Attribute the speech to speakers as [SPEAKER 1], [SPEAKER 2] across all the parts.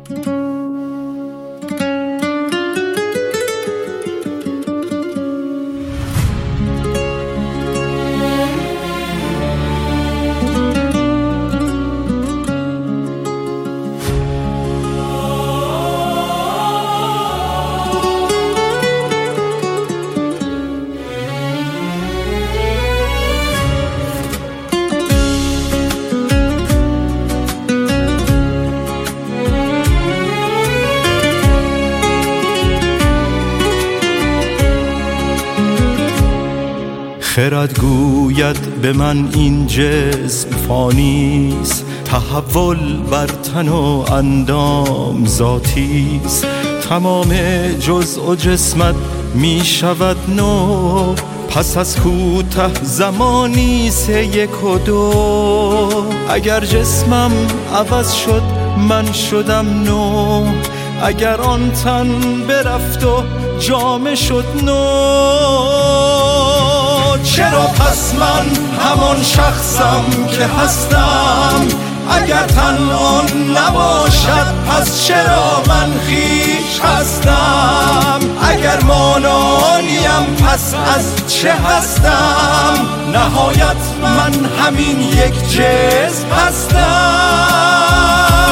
[SPEAKER 1] خرد گوید به من این جسم فانیست، تحول بر تن و اندام ذاتیست. تمام جزء و جسمت می شود نو، پس از کوته زمانی سه یک و دو. اگر جسمم عوض شد من شدم نو، اگر آن تن برفت و جامه شد نو. چرا پس من همان شخصم که هستم؟ اگر تن آن نباشد پس چرا من خویش هستم؟ اگر مانانیم پس از چه هستم؟ نهایت من همین یک جسم هستم.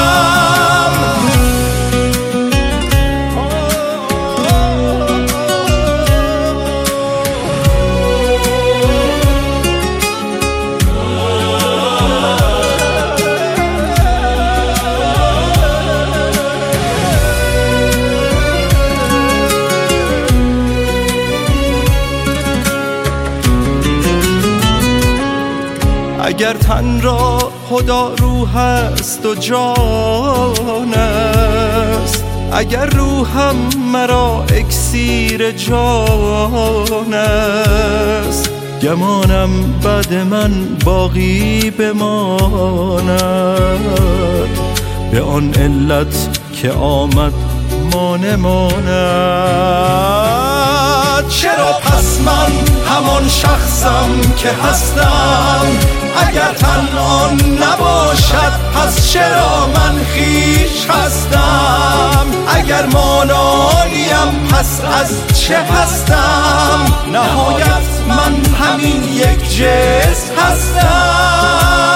[SPEAKER 1] اگر تن را خدا روح است و جان است، اگر روحم مرا اکسیر جان است، گمانم بعد من باقی بماند، به آن علت که آمد ما نماند. چرا پس من همان شخصم که هستم؟ اگر تن آن نباشد پس چرا من خویش هستم؟ اگر مانانیم پس از چه هستم؟ نهایت من همین یک جسم هستم.